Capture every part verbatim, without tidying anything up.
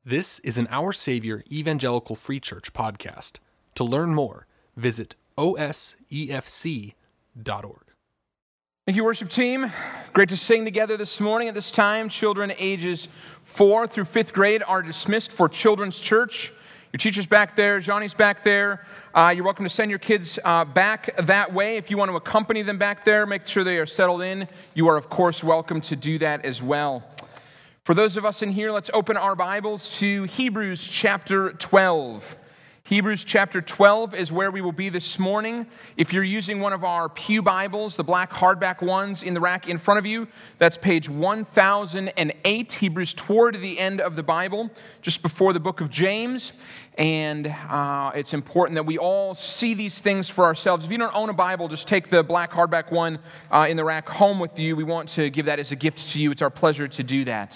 This is an Our Savior Evangelical Free Church podcast. To learn more, visit O S E F C dot org. Thank you, worship team. Great to sing together this morning. At this time, children ages four through fifth grade are dismissed for Children's Church. Your teacher's back there. Johnny's back there. Uh, you're welcome to send your kids uh, back that way. If you want to accompany them back there, make sure they are settled in. You are, of course, welcome to do that as well. For those of us in here, let's open our Bibles to Hebrews chapter twelve. Hebrews chapter twelve is where we will be this morning. If you're using one of our pew Bibles, the black hardback ones in the rack in front of you, that's page one thousand eight, Hebrews toward the end of the Bible, just before the book of James. And uh, it's important that we all see these things for ourselves. If you don't own a Bible, just take the black hardback one uh, in the rack home with you. We want to give that as a gift to you. It's our pleasure to do that.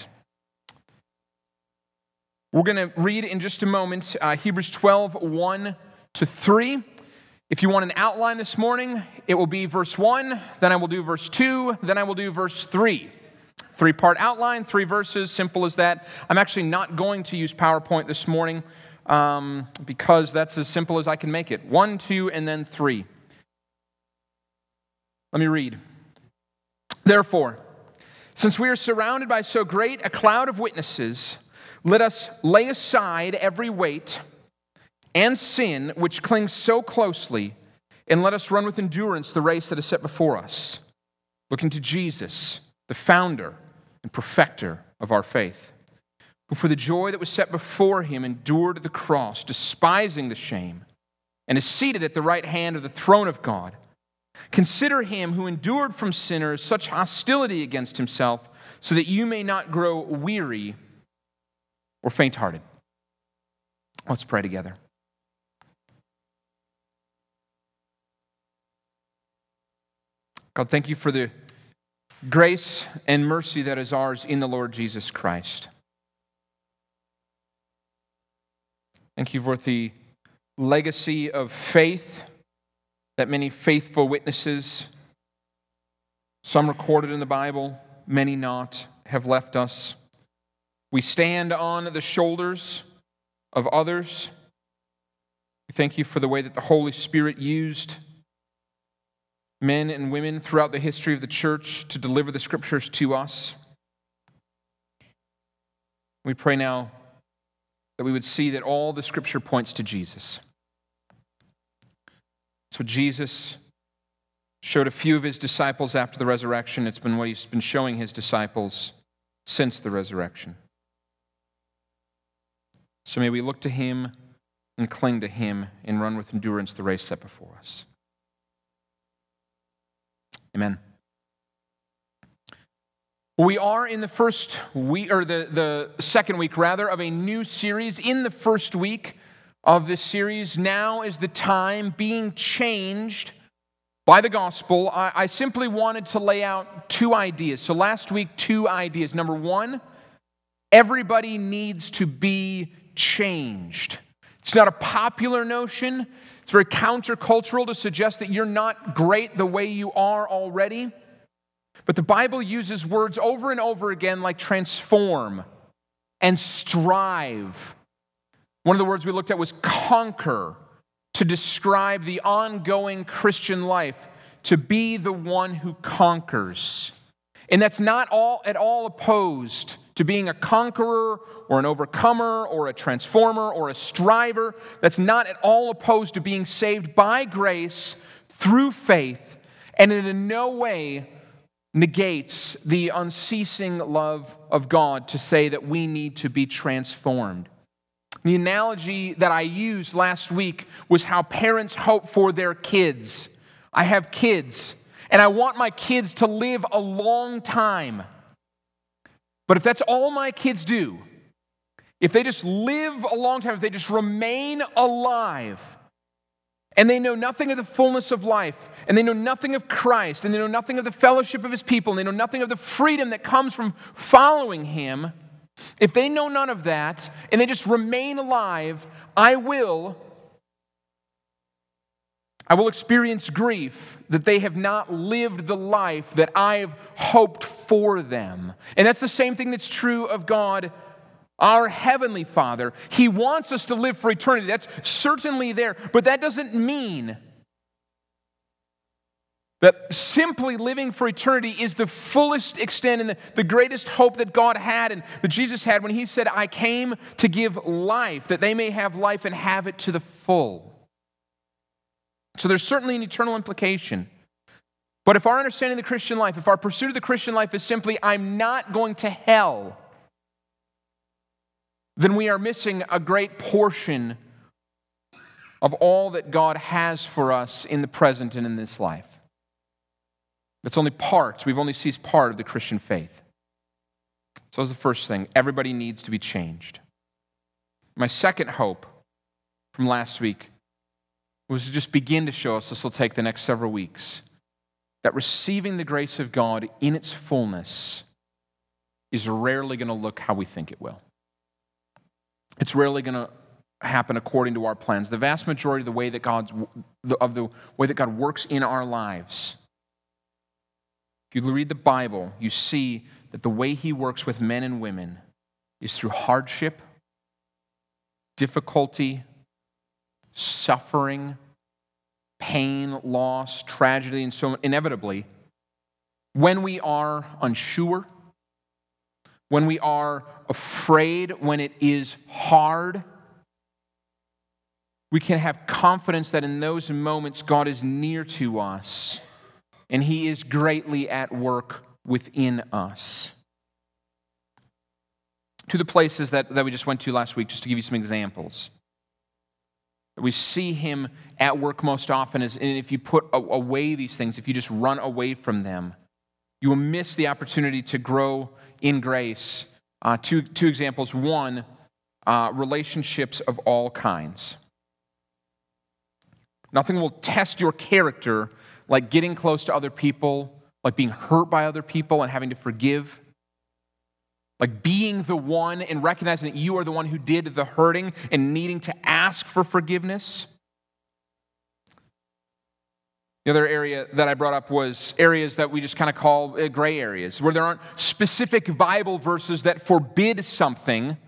We're going to read in just a moment uh, Hebrews twelve, one to three. If you want an outline this morning, it will be verse one, then I will do verse two, then I will do verse three. Three-part outline, three verses, simple as that. I'm actually not going to use PowerPoint this morning um, because that's as simple as I can make it. One, two, and then three. Let me read. Therefore, since we are surrounded by so great a cloud of witnesses, let us lay aside every weight and sin which clings so closely, and let us run with endurance the race that is set before us, looking to Jesus, the founder and perfecter of our faith, who for the joy that was set before him endured the cross, despising the shame, and is seated at the right hand of the throne of God. Consider him who endured from sinners such hostility against himself, so that you may not grow weary or faint-hearted. Let's pray together. God, thank you for the grace and mercy that is ours in the Lord Jesus Christ. Thank you for the legacy of faith that many faithful witnesses, some recorded in the Bible, many not, have left us. We stand on the shoulders of others. We thank you for the way that the Holy Spirit used men and women throughout the history of the church to deliver the Scriptures to us. We pray now that we would see that all the Scripture points to Jesus. So Jesus showed a few of his disciples after the resurrection. It's been what he's been showing his disciples since the resurrection. So may we look to him and cling to him and run with endurance the race set before us. Amen. We are in the first week, or the, the second week rather, of a new series. In the first week of this series, now is the time being changed by the gospel. I, I simply wanted to lay out two ideas. So last week, two ideas. Number one, everybody needs to be changed. It's not a popular notion. It's very countercultural to suggest that you're not great the way you are already. But the Bible uses words over and over again like transform and strive. One of the words we looked at was conquer, to describe the ongoing Christian life, to be the one who conquers. And that's not all at all opposed to being a conqueror or an overcomer or a transformer or a striver. That's not at all opposed to being saved by grace through faith, and it in no way negates the unceasing love of God to say that we need to be transformed. The analogy that I used last week was how parents hope for their kids. I have kids, and I want my kids to live a long time. But if that's all my kids do, if they just live a long time, if they just remain alive, and they know nothing of the fullness of life, and they know nothing of Christ, and they know nothing of the fellowship of his people, and they know nothing of the freedom that comes from following him, if they know none of that, and they just remain alive, I will I will experience grief that they have not lived the life that I've hoped for them. And that's the same thing that's true of God Our Heavenly Father, He wants us to live for eternity. That's certainly there. But that doesn't mean that simply living for eternity is the fullest extent and the, the greatest hope that God had and that Jesus had when He said, I came to give life, that they may have life and have it to the full. So there's certainly an eternal implication. But if our understanding of the Christian life, if our pursuit of the Christian life is simply, I'm not going to hell, then we are missing a great portion of all that God has for us in the present and in this life. That's only part. We've only seized part of the Christian faith. So that's the first thing. Everybody needs to be changed. My second hope from last week was to just begin to show us, this will take the next several weeks, that receiving the grace of God in its fullness is rarely going to look how we think it will. It's rarely going to happen according to our plans. The vast majority of the way that God's of the way that God works in our lives, if you read the Bible, you see that the way He works with men and women is through hardship, difficulty, suffering, pain, loss, tragedy, and so inevitably, when we are unsure, when we are afraid, when it is hard, we can have confidence that in those moments God is near to us and He is greatly at work within us. To the places that, that we just went to last week, just to give you some examples. We see Him at work most often, as, and if you put away these things, if you just run away from them, you will miss the opportunity to grow in grace. Uh, two, two examples. One, uh, relationships of all kinds. Nothing will test your character like getting close to other people, like being hurt by other people and having to forgive. Like being the one and recognizing that you are the one who did the hurting and needing to ask for forgiveness. The other area that I brought up was areas that we just kind of call gray areas, where there aren't specific Bible verses that forbid something.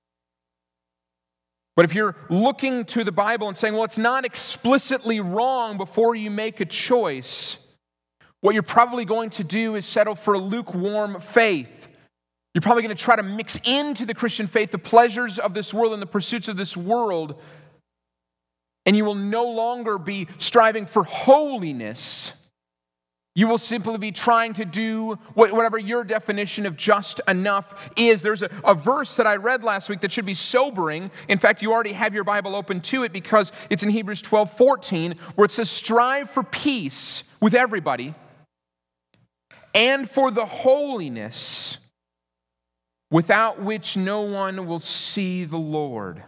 But if you're looking to the Bible and saying, well, it's not explicitly wrong before you make a choice, what you're probably going to do is settle for a lukewarm faith. You're probably going to try to mix into the Christian faith the pleasures of this world and the pursuits of this world, and you will no longer be striving for holiness. You will simply be trying to do whatever your definition of just enough is. There's a, a verse that I read last week that should be sobering. In fact, you already have your Bible open to it because it's in Hebrews twelve fourteen, where it says, strive for peace with everybody and for the holiness without which no one will see the Lord.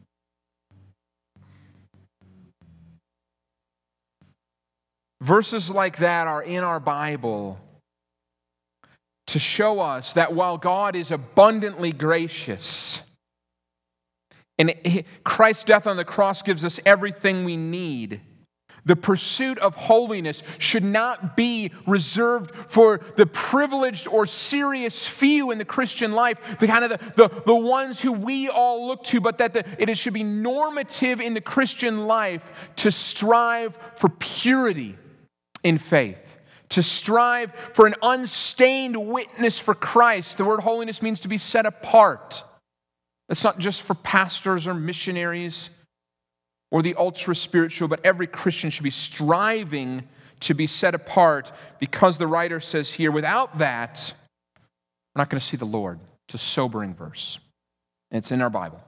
Verses like that are in our Bible to show us that while God is abundantly gracious and Christ's death on the cross gives us everything we need, the pursuit of holiness should not be reserved for the privileged or serious few in the Christian life, the kind of the, the, the ones who we all look to, but that the, it should be normative in the Christian life to strive for purity in faith, to strive for an unstained witness for Christ. The word holiness means to be set apart. That's not just for pastors or missionaries or the ultra-spiritual, but every Christian should be striving to be set apart, because the writer says here, without that, we're not going to see the Lord. It's a sobering verse, and it's in our Bible.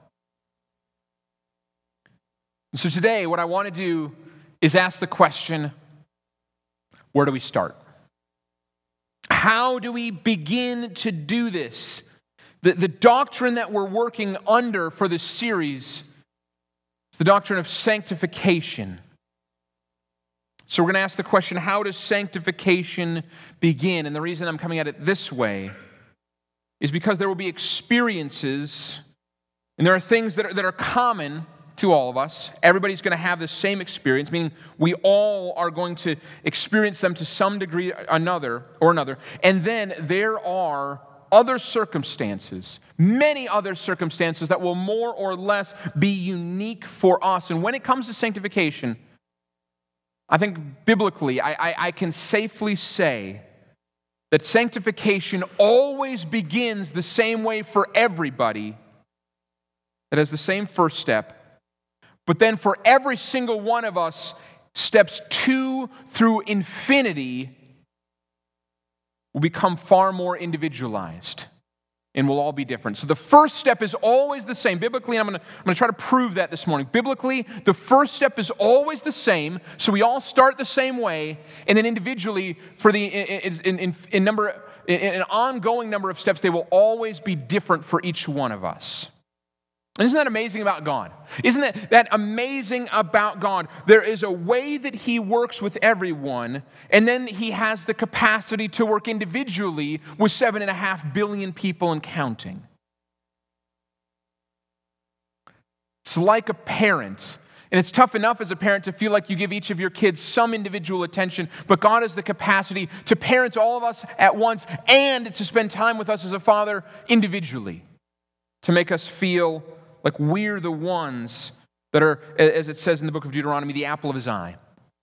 And so today, what I want to do is ask the question, where do we start? How do we begin to do this? The, the doctrine that we're working under for this series is the doctrine of sanctification. So we're going to ask the question, how does sanctification begin? And the reason I'm coming at it this way is because there will be experiences, and there are things that are, that are common to all of us. Everybody's going to have the same experience, meaning we all are going to experience them to some degree another or another. And then there are other circumstances, many other circumstances that will more or less be unique for us. And when it comes to sanctification, I think biblically, I, I, I can safely say that sanctification always begins the same way for everybody. It has the same first step. But then for every single one of us, steps two through infinity will become far more individualized and will all be different. So the first step is always the same. Biblically, and I'm going to I'm going to try to prove that this morning. Biblically, the first step is always the same. So we all start the same way, and then individually, for the in, in, in, in number in an ongoing number of steps, they will always be different for each one of us. And isn't that amazing about God? Isn't that, that amazing about God? There is a way that He works with everyone, and then He has the capacity to work individually with seven and a half billion people and counting. It's like a parent. And it's tough enough as a parent to feel like you give each of your kids some individual attention, but God has the capacity to parent all of us at once and to spend time with us as a father individually, to make us feel like we're the ones that are, as it says in the book of Deuteronomy, the apple of His eye.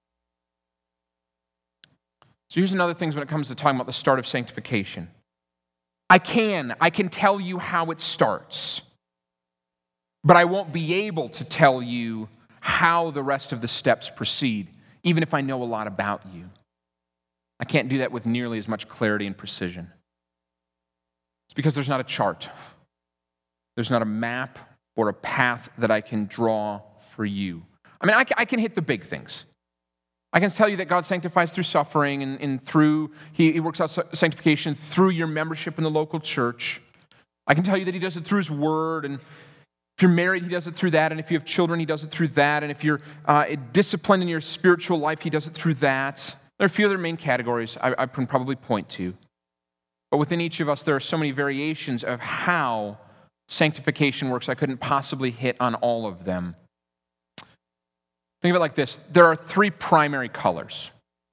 So here's another thing when it comes to talking about the start of sanctification. I can, I can tell you how it starts, but I won't be able to tell you how the rest of the steps proceed, even if I know a lot about you. I can't do that with nearly as much clarity and precision. It's because there's not a chart. There's not a map or a path that I can draw for you. I mean, I, I can hit the big things. I can tell you that God sanctifies through suffering and, and through, he, he works out sanctification through your membership in the local church. I can tell you that He does it through His Word, and if you're married, He does it through that, and if you have children, He does it through that, and if you're uh, disciplined in your spiritual life, He does it through that. There are a few other main categories I, I can probably point to. But within each of us, there are so many variations of how sanctification works. I couldn't possibly hit on all of them. Think of it like this. There are three primary colors.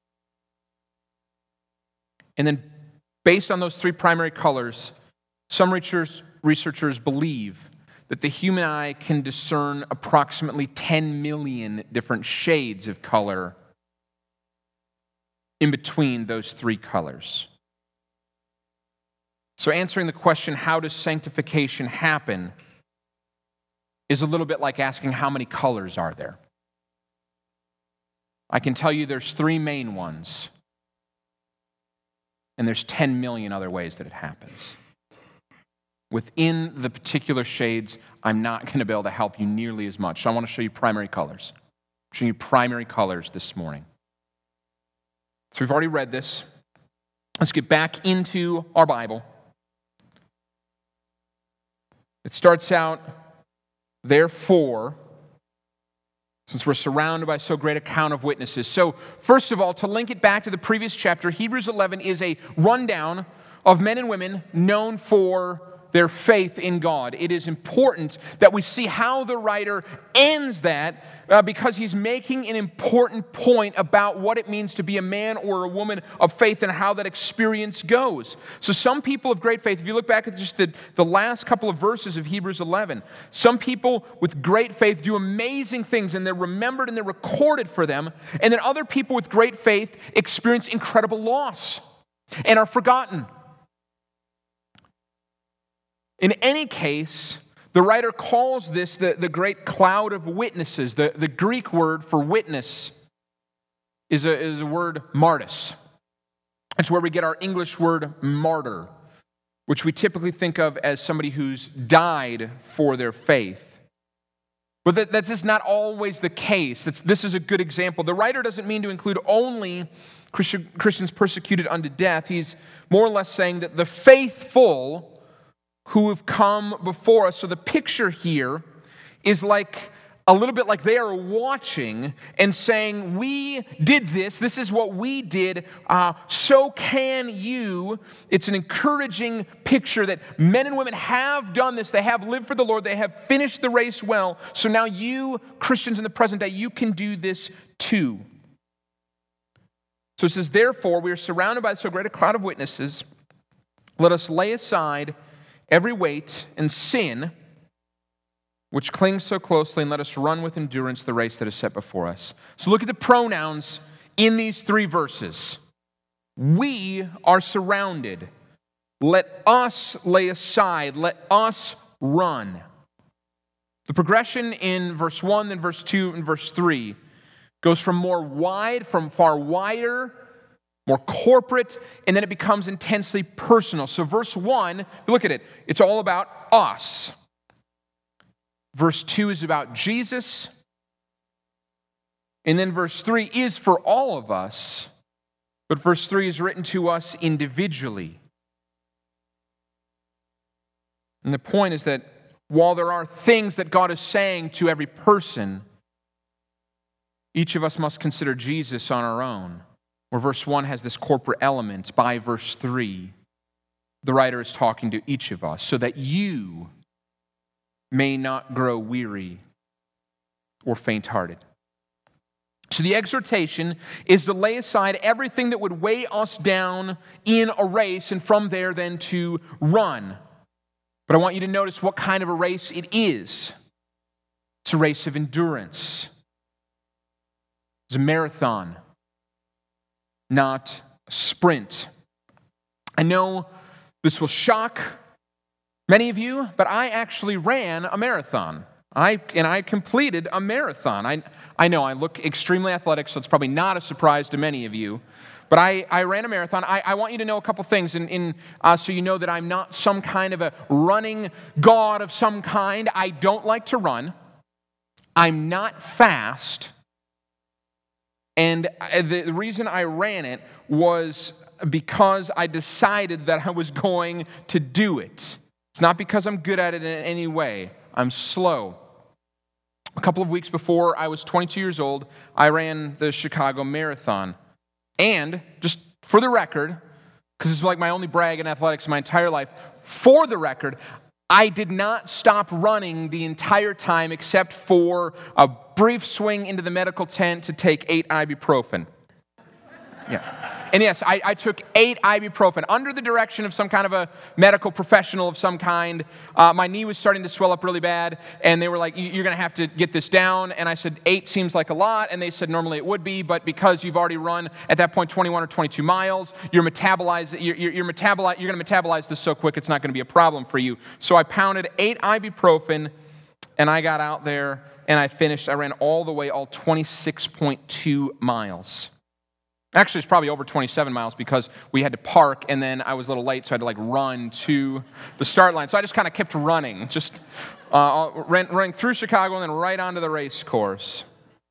And then based on those three primary colors, some researchers, researchers believe that the human eye can discern approximately ten million different shades of color in between those three colors. So answering the question, how does sanctification happen, is a little bit like asking how many colors are there. I can tell you there's three main ones, and there's ten million other ways that it happens. Within the particular shades, I'm not going to be able to help you nearly as much. So I want to show you primary colors. I'm showing you primary colors this morning. So we've already read this. Let's get back into our Bible. It starts out, therefore, since we're surrounded by so great a count of witnesses. So, first of all, to link it back to the previous chapter, Hebrews eleven is a rundown of men and women known for their faith in God. It is important that we see how the writer ends that uh, because he's making an important point about what it means to be a man or a woman of faith and how that experience goes. So some people of great faith, if you look back at just the, the last couple of verses of Hebrews eleven, some people with great faith do amazing things and they're remembered and they're recorded for them. And then other people with great faith experience incredible loss and are forgotten. In any case, the writer calls this the, the great cloud of witnesses. The, the Greek word for witness is a, is a word martys. It's where we get our English word martyr, which we typically think of as somebody who's died for their faith. But that, that's just not always the case. That's, this is a good example. The writer doesn't mean to include only Christian, Christians persecuted unto death. He's more or less saying that the faithful who have come before us. So the picture here is like a little bit like they are watching and saying, we did this, this is what we did, uh, so can you. It's an encouraging picture that men and women have done this, they have lived for the Lord, they have finished the race well, so now you, Christians in the present day, you can do this too. So it says, therefore, we are surrounded by so great a cloud of witnesses. let us lay aside every weight and sin which clings so closely, and let us run with endurance the race that is set before us. So look at the pronouns in these three verses. We are surrounded. Let us lay aside. Let us run. The progression in verse one, then verse two, and verse three goes from more wide, from far wider, more corporate, and then it becomes intensely personal. So verse one, look at it. It's all about us. Verse two is about Jesus. And then verse three is for all of us. But verse three is written to us individually. And the point is that while there are things that God is saying to every person, each of us must consider Jesus on our own. Where verse one has this corporate element, by verse three, the writer is talking to each of us so that you may not grow weary or faint-hearted. So the exhortation is to lay aside everything that would weigh us down in a race, and from there then to run. But I want you to notice what kind of a race it is. It's a race of endurance. It's a marathon, not a sprint. I know this will shock many of you, but I actually ran a marathon. I and I completed a marathon. I I know I look extremely athletic, so it's probably not a surprise to many of you. But I, I ran a marathon. I, I want you to know a couple things, in, in, uh, so you know that I'm not some kind of a running god of some kind. I don't like to run. I'm not fast. And the, the reason I ran it was because I decided that I was going to do it. It's not because I'm good at it in any way. I'm slow. A couple of weeks before I was twenty-two years old, I ran the Chicago Marathon. And, just for the record, because it's like my only brag in athletics in my entire life, for the record, I did not stop running the entire time except for a brief swing into the medical tent to take eight ibuprofen. Yeah. And yes, I, I took eight ibuprofen under the direction of some kind of a medical professional of some kind. Uh, my knee was starting to swell up really bad, and they were like, you're going to have to get this down. And I said, eight seems like a lot. And they said, normally it would be, but because you've already run at that point twenty-one or twenty-two miles, you're, metabolize, you're, you're, you're, metabolize, you're going to metabolize this so quick it's not going to be a problem for you. So I pounded eight ibuprofen, and I got out there, and I finished. I ran all the way, all twenty-six point two miles. Actually, it's probably over twenty-seven miles because we had to park, and then I was a little late, so I had to like run to the start line. So I just kind of kept running, just uh, ran, running through Chicago and then right onto the race course.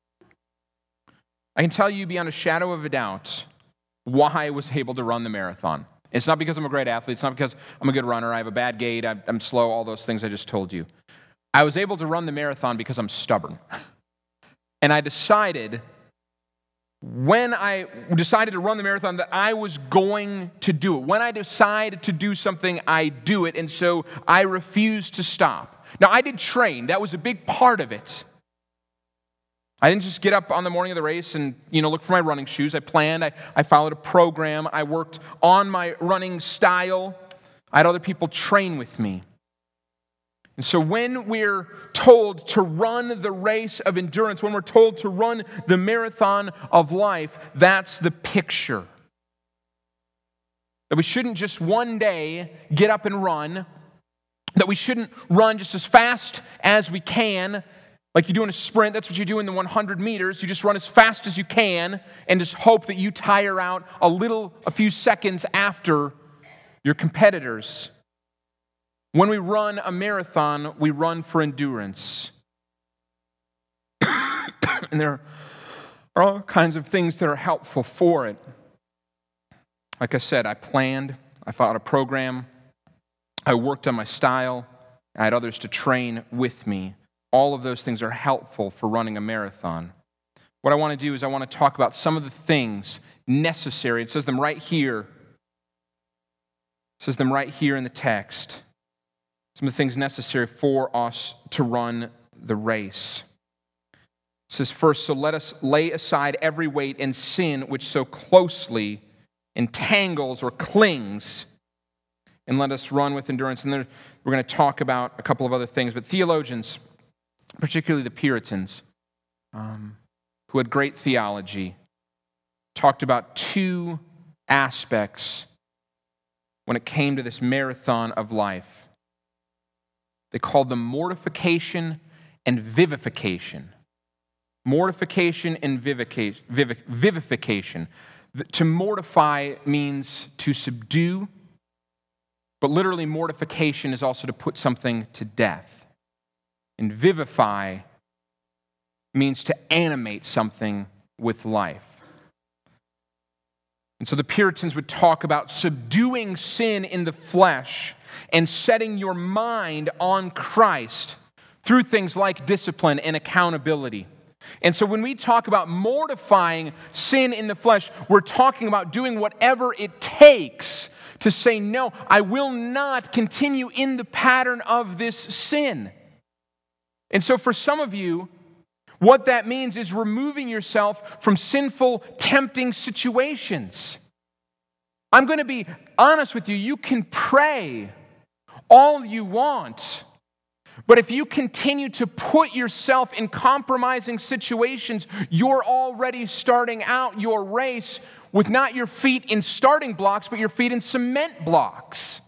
I can tell you beyond a shadow of a doubt why I was able to run the marathon. It's not because I'm a great athlete. It's not because I'm a good runner. I have a bad gait. I'm slow, all those things I just told you. I was able to run the marathon because I'm stubborn. And I decided... When I decided to run the marathon, that I was going to do it. When I decide to do something, I do it. And so I refused to stop. Now, I did train. That was a big part of it. I didn't just get up on the morning of the race and, you know, look for my running shoes. I planned. I, I followed a program. I worked on my running style. I had other people train with me. And so when we're told to run the race of endurance, when we're told to run the marathon of life, that's the picture. That we shouldn't just one day get up and run, that we shouldn't run just as fast as we can, like you do in a sprint. That's what you do in the one hundred meters. You just run as fast as you can and just hope that you tire out a little, a few seconds after your competitors. When we run a marathon, we run for endurance. And there are all kinds of things that are helpful for it. Like I said, I planned, I followed a program, I worked on my style, I had others to train with me. All of those things are helpful for running a marathon. What I want to do is I want to talk about some of the things necessary. It says them right here. It says them right here in the text. Some of the things necessary for us to run the race. It says first, so let us lay aside every weight and sin which so closely entangles or clings. and let us run with endurance. And then we're going to talk about a couple of other things. But theologians, particularly the Puritans, um, who had great theology, talked about two aspects when it came to this marathon of life. They called them mortification and vivification. Mortification and vivification. vivification. To mortify means to subdue, but literally mortification is also to put something to death. And vivify means to animate something with life. And so the Puritans would talk about subduing sin in the flesh and setting your mind on Christ through things like discipline and accountability. And so when we talk about mortifying sin in the flesh, we're talking about doing whatever it takes to say, no, I will not continue in the pattern of this sin. And so for some of you, what that means is removing yourself from sinful, tempting situations. I'm going to be honest with you. You can pray all you want, but if you continue to put yourself in compromising situations, you're already starting out your race with not your feet in starting blocks, but your feet in cement blocks.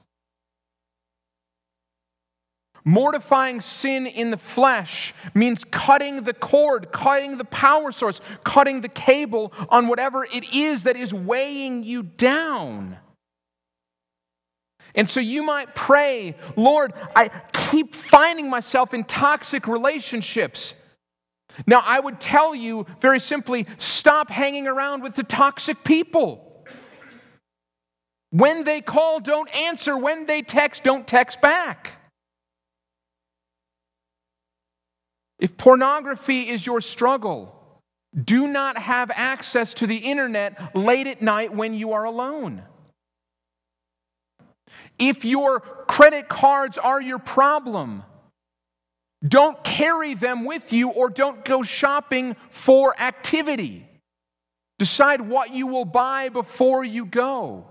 Mortifying sin in the flesh means cutting the cord, cutting the power source, cutting the cable on whatever it is that is weighing you down. And so you might pray, Lord, I keep finding myself in toxic relationships. Now, I would tell you very simply, stop hanging around with the toxic people. When they call, don't answer. When they text, don't text back. If pornography is your struggle, do not have access to the internet late at night when you are alone. If your credit cards are your problem, don't carry them with you or don't go shopping for activity. Decide what you will buy before you go.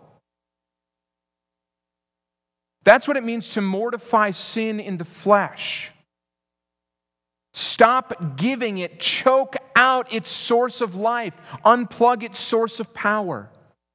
That's what it means to mortify sin in the flesh. Stop giving it, choke out its source of life, unplug its source of power.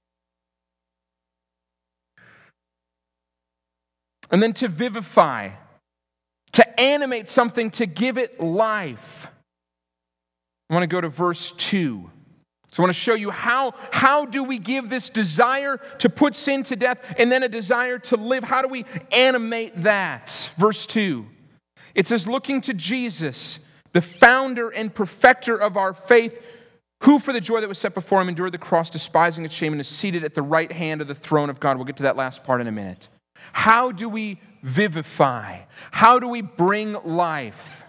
And then to vivify, to animate something, to give it life. I want to go to verse two. So I want to show you how, how do we give this desire to put sin to death and then a desire to live? How do we animate that? Verse two. It says, looking to Jesus, the founder and perfecter of our faith, who for the joy that was set before him endured the cross, despising its shame, and is seated at the right hand of the throne of God. We'll get to that last part in a minute. How do we vivify? How do we bring life?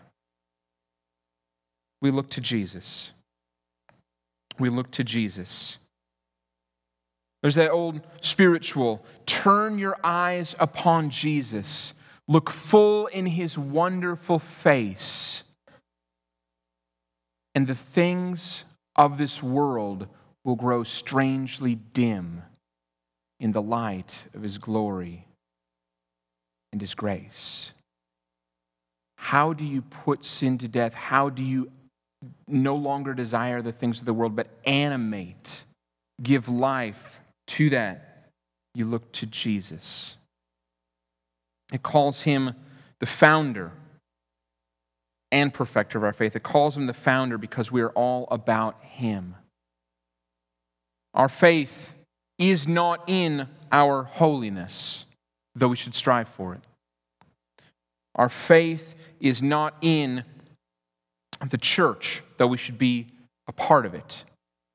We look to Jesus. We look to Jesus. There's that old spiritual, turn your eyes upon Jesus. Look full in his wonderful face, and the things of this world will grow strangely dim in the light of his glory and his grace. How do you put sin to death? How do you no longer desire the things of the world, but animate, give life to that? You look to Jesus. It calls him the founder and perfecter of our faith. It calls him the founder because we are all about him. Our faith is not in our holiness, though we should strive for it. Our faith is not in the church, though we should be a part of it.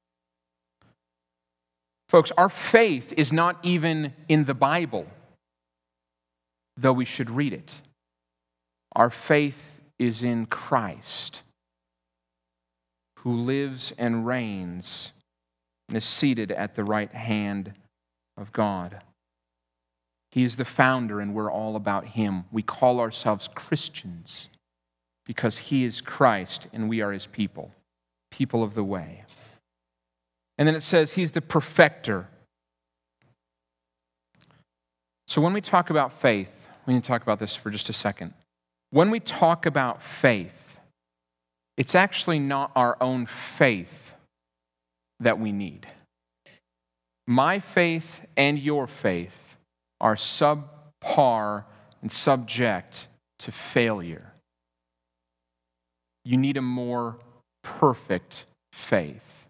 Folks, our faith is not even in the Bible, though we should read it. Our faith is in Christ, who lives and reigns and is seated at the right hand of God. He is the founder, and we're all about him. We call ourselves Christians because he is Christ, and we are his people, people of the way. And then it says he's the perfecter. So when we talk about faith, we need to talk about this for just a second. When we talk about faith, it's actually not our own faith that we need. My faith and your faith are subpar and subject to failure. You need a more perfect faith.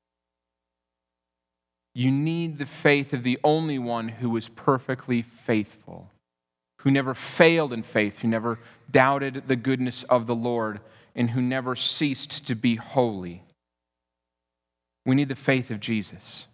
You need the faith of the only one who was perfectly faithful, who never failed in faith, who never doubted the goodness of the Lord, and who never ceased to be holy. We need the faith of Jesus.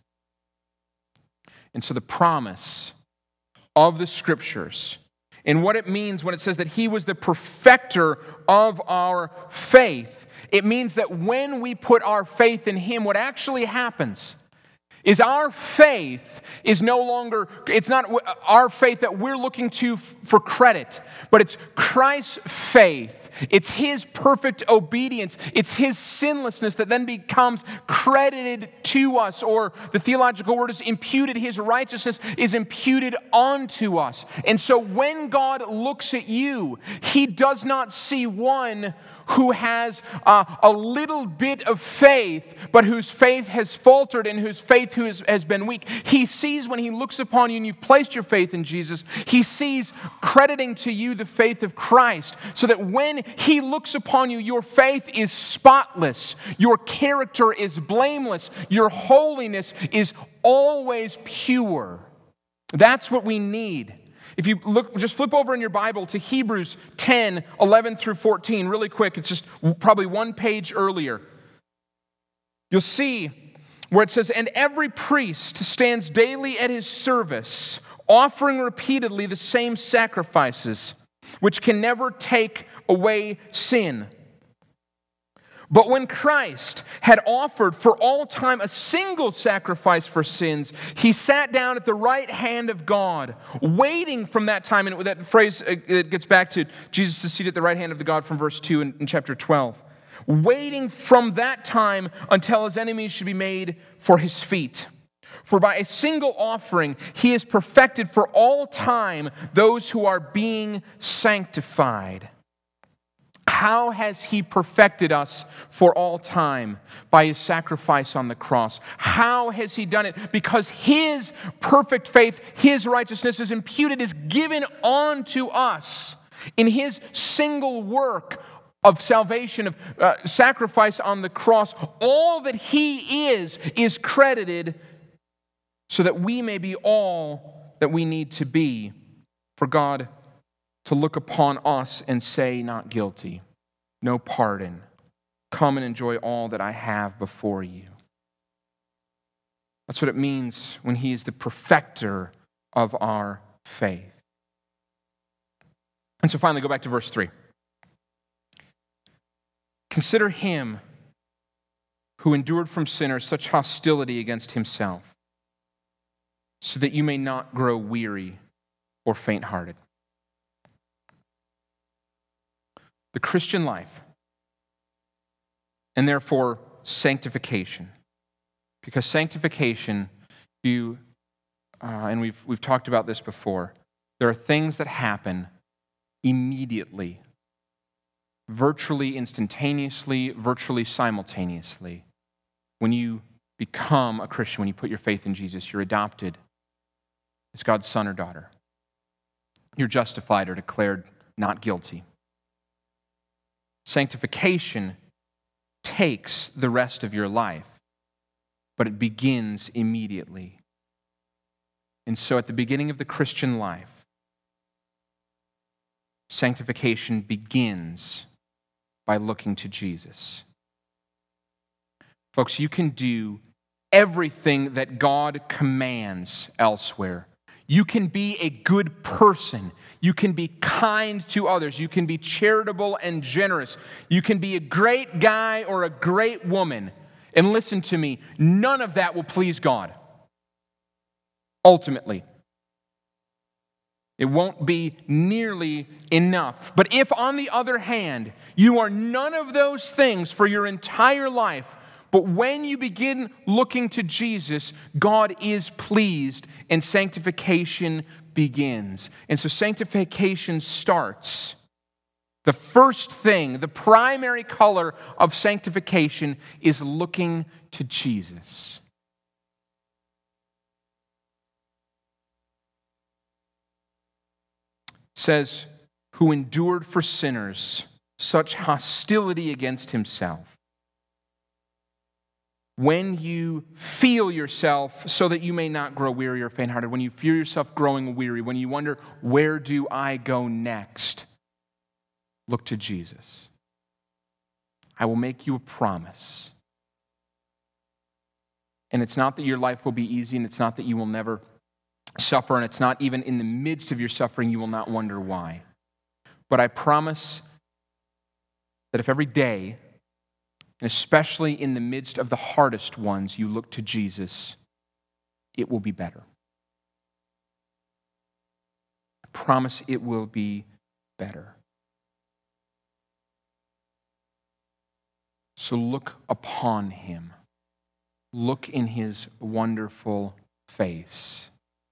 And so the promise of the Scriptures and what it means when it says that He was the perfecter of our faith, it means that when we put our faith in Him, what actually happens is our faith is no longer, it's not our faith that we're looking to for credit, but it's Christ's faith. It's His perfect obedience. It's His sinlessness that then becomes credited to us, or the theological word is imputed. His righteousness is imputed onto us. And so when God looks at you, He does not see one who has uh, a little bit of faith, but whose faith has faltered and whose faith who has, has been weak. He sees, when He looks upon you and you've placed your faith in Jesus, He sees crediting to you the faith of Christ, so that when He looks upon you, your faith is spotless, your character is blameless, your holiness is always pure. That's what we need. If you look, just flip over in your Bible to Hebrews ten, eleven through fourteen, really quick. It's just probably one page earlier. You'll see where it says, "And every priest stands daily at his service, offering repeatedly the same sacrifices, which can never take away sin. But when Christ had offered for all time a single sacrifice for sins, He sat down at the right hand of God, waiting from that time." And that phrase, it gets back to Jesus is seated at the right hand of the God from verse two in, in chapter twelve. Waiting from that time until His enemies should be made for His feet. For by a single offering He has perfected for all time those who are being sanctified. How has He perfected us for all time? By His sacrifice on the cross. How has He done it? Because His perfect faith, His righteousness is imputed, is given onto us in His single work of salvation, of uh, sacrifice on the cross. All that He is, is credited so that we may be all that we need to be for God to look upon us and say, "Not guilty, no pardon. Come and enjoy all that I have before you." That's what it means when He is the perfecter of our faith. And so finally, go back to verse three. "Consider Him who endured from sinners such hostility against Himself, so that you may not grow weary or faint-hearted." The Christian life, and therefore sanctification. Because sanctification, you, uh, and we've, we've talked about this before, there are things that happen immediately, virtually instantaneously, virtually simultaneously. When you become a Christian, when you put your faith in Jesus, you're adopted as God's son or daughter. You're justified or declared not guilty. Sanctification takes the rest of your life, but it begins immediately. And so at the beginning of the Christian life, sanctification begins by looking to Jesus. Folks, you can do everything that God commands elsewhere. You can be a good person. You can be kind to others. You can be charitable and generous. You can be a great guy or a great woman. And listen to me, none of that will please God. Ultimately. It won't be nearly enough. But if, on the other hand, you are none of those things for your entire life, but when you begin looking to Jesus, God is pleased and sanctification begins. And so sanctification starts. The first thing, the primary color of sanctification is looking to Jesus. It says, who endured for sinners such hostility against himself. When you feel yourself, so that you may not grow weary or faint-hearted, when you feel yourself growing weary, when you wonder, where do I go next? Look to Jesus. I will make you a promise. And it's not that your life will be easy, and it's not that you will never suffer, and it's not even in the midst of your suffering you will not wonder why. But I promise that if every day, and especially in the midst of the hardest ones, you look to Jesus, it will be better. I promise it will be better. So look upon him. Look in his wonderful face.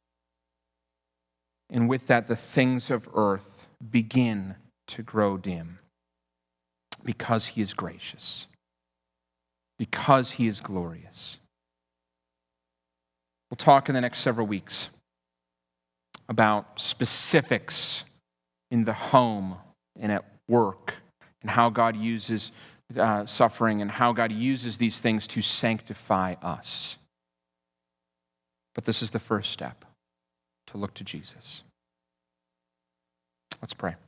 And with that, the things of earth begin to grow dim because he is gracious, because he is glorious. We'll talk in the next several weeks about specifics in the home and at work and how God uses Uh, suffering and how God uses these things to sanctify us. But this is the first step, to look to Jesus. Let's pray.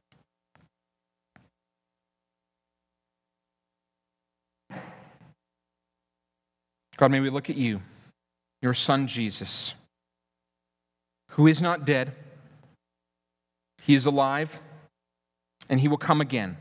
God, may we look at you, your Son Jesus, who is not dead. He is alive, and he will come again.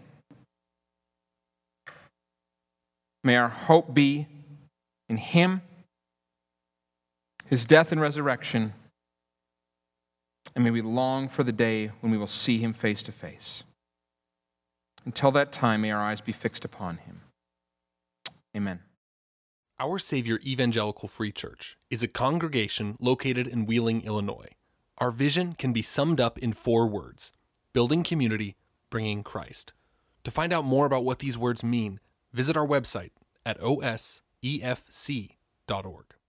May our hope be in him, his death and resurrection, and may we long for the day when we will see him face to face. Until that time, may our eyes be fixed upon him. Amen. Our Savior Evangelical Free Church is a congregation located in Wheeling, Illinois. Our vision can be summed up in four words: building community, bringing Christ. To find out more about what these words mean, visit our website at o s e f c dot org.